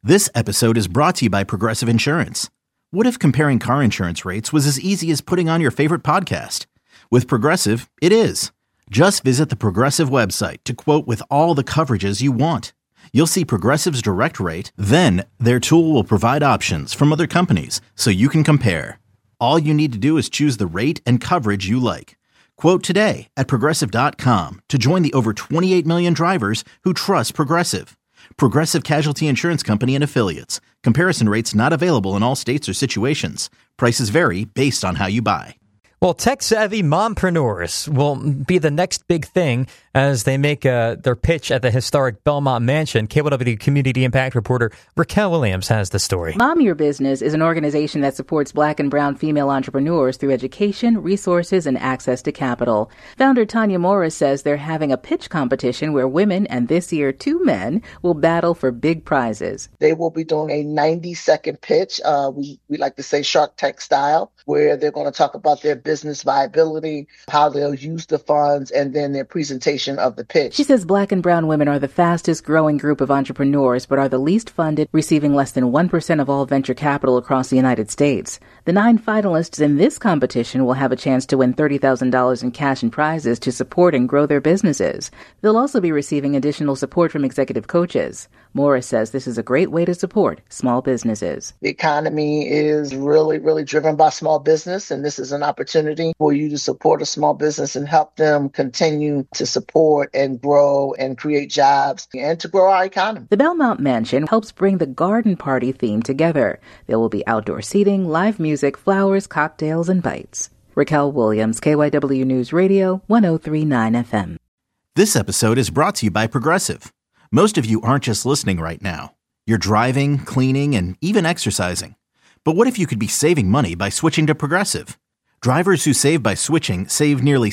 This episode is brought to you by Progressive Insurance. What if comparing car insurance rates was as easy as putting on your favorite podcast? With Progressive, it is. Just visit the Progressive website to quote with all the coverages you want. You'll see Progressive's direct rate, then their tool will provide options from other companies so you can compare. All you need to do is choose the rate and coverage you like. Quote today at Progressive.com to join the over 28 million drivers who trust Progressive. Progressive Casualty Insurance Company and Affiliates. Comparison rates not available in all states or situations. Prices vary based on how you buy. Well, tech-savvy mompreneurs will be the next big thing as they make their pitch at the historic Belmont Mansion. KYW Community Impact reporter Raquel Williams has the story. Mom Your Business is an organization that supports Black and brown female entrepreneurs through education, resources, and access to capital. Founder Tanya Morris says they're having a pitch competition where women, and this year 2 men, will battle for big prizes. They will be doing a 90-second pitch. We like to say Shark Tank style, where they're going to talk about their business viability, how they'll use the funds, and then their presentation of the pitch. She says Black and brown women are the fastest growing group of entrepreneurs, but are the least funded, receiving less than 1% of all venture capital across the United States. The 9 finalists in this competition will have a chance to win $30,000 in cash and prizes to support and grow their businesses. They'll also be receiving additional support from executive coaches. Morris says this is a great way to support small businesses. The economy is really driven by small business, and this is an opportunity for you to support a small business and help them continue to support and grow and create jobs and to grow our economy. The Belmont Mansion helps bring the garden party theme together. There will be outdoor seating, live music, flowers, cocktails, and bites. Raquel Williams, KYW News Radio, 103.9 FM. This episode is brought to you by Progressive. Most of you aren't just listening right now. You're driving, cleaning, and even exercising. But what if you could be saving money by switching to Progressive? Drivers who save by switching save nearly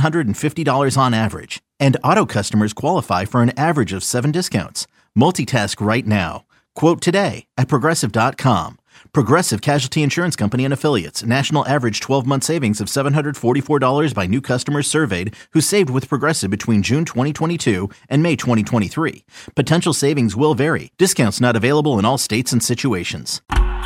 $750 on average. And auto customers qualify for an average of 7 discounts. Multitask right now. Quote today at Progressive.com. Progressive Casualty Insurance Company and Affiliates. National average 12-month savings of $744 by new customers surveyed who saved with Progressive between June 2022 and May 2023. Potential savings will vary. Discounts not available in all states and situations.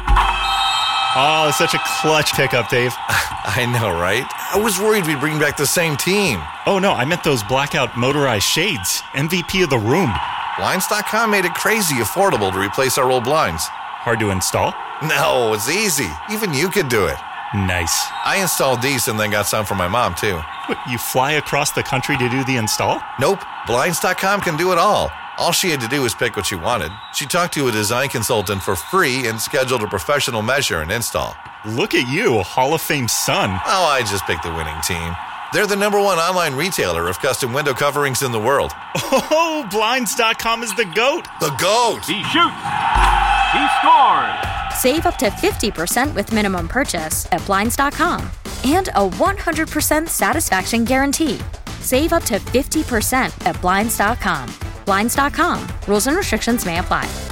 Oh, it's such a clutch pickup, Dave. I know, right? I was worried we'd bring back the same team. Oh, no, I meant those blackout motorized shades. MVP of the room. Blinds.com made it crazy affordable to replace our old blinds. Hard to install? No, it's easy. Even you could do it. Nice. I installed these and then got some for my mom, too. What, you fly across the country to do the install? Nope. Blinds.com can do it all. All she had to do was pick what she wanted. She talked to a design consultant for free and scheduled a professional measure and install. Look at you, Hall of Fame son. Oh, I just picked the winning team. They're the #1 online retailer of custom window coverings in the world. Oh, Blinds.com is the GOAT. The GOAT! He shoots. He scores. Save up to 50% with minimum purchase at Blinds.com. And a 100% satisfaction guarantee. Save up to 50% at Blinds.com. Blinds.com. Rules and restrictions may apply.